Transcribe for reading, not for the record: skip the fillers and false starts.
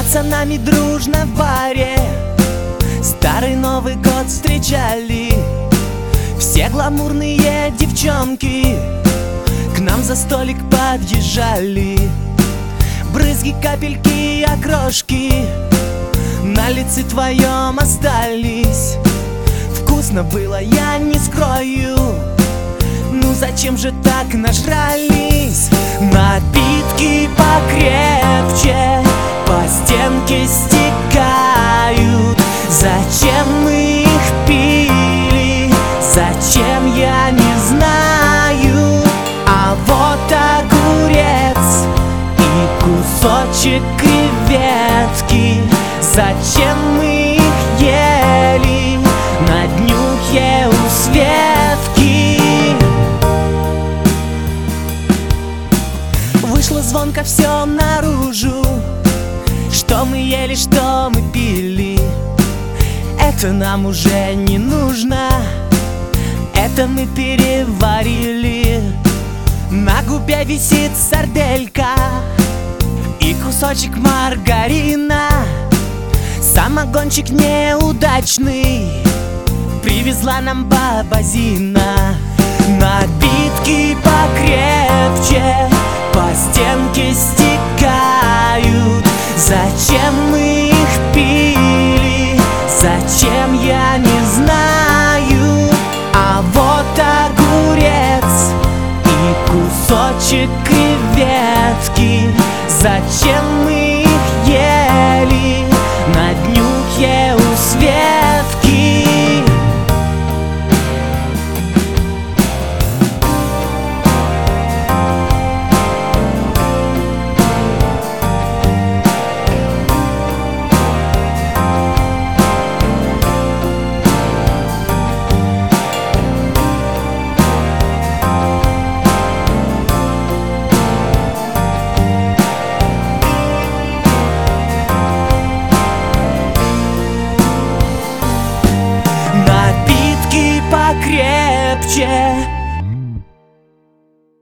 пацанами дружно в баре старый Новый год встречали. Все гламурные девчонки к нам за столик подъезжали. Брызги, капельки, окрошки на лице твоем остались. Вкусно было, я не скрою. Ну зачем же так нажрались? Напитки покрепче по стенке стекают. Зачем мы их пили? Зачем, я не знаю. А вот огурец и кусочек креветки. Зачем мы их ели на днюхе у Светки? Вышло звонко все наружу, что мы ели, что мы пили. Это нам уже не нужно, это мы переварили. На губе висит сарделька и кусочек маргарина. Самогончик неудачный привезла нам баба Зина. Напитки покрепче по стенке стекают. Зачем мы их пили? Зачем, я не знаю. А вот огурец и кусочек креветки. Зачем